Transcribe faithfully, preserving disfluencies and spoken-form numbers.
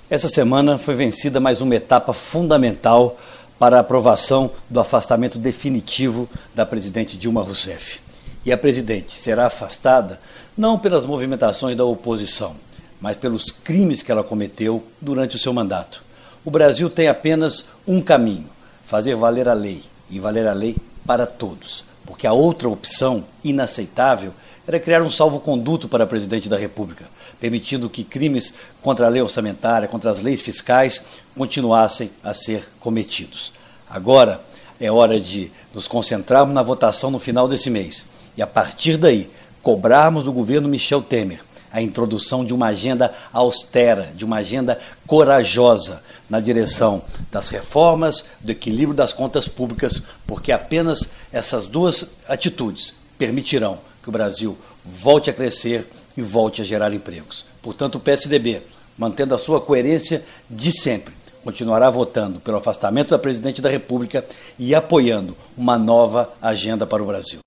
Essa semana foi vencida mais uma etapa fundamental para a aprovação do afastamento definitivo da presidente Dilma Rousseff. E a presidente será afastada não pelas movimentações da oposição, mas pelos crimes que ela cometeu durante o seu mandato. O Brasil tem apenas um caminho: fazer valer a lei, e valer a lei para todos. Porque a outra opção, inaceitável, era criar um salvo-conduto para a presidente da República, permitindo que crimes contra a lei orçamentária, contra as leis fiscais, continuassem a ser cometidos. Agora é hora de nos concentrarmos na votação no final desse mês e, a partir daí, cobrarmos do governo Michel Temer a introdução de uma agenda austera, de uma agenda corajosa na direção das reformas, do equilíbrio das contas públicas, porque apenas essas duas atitudes permitirão que o Brasil volte a crescer e volte a gerar empregos. Portanto, o P S D B, mantendo a sua coerência de sempre, continuará votando pelo afastamento da presidente da República e apoiando uma nova agenda para o Brasil.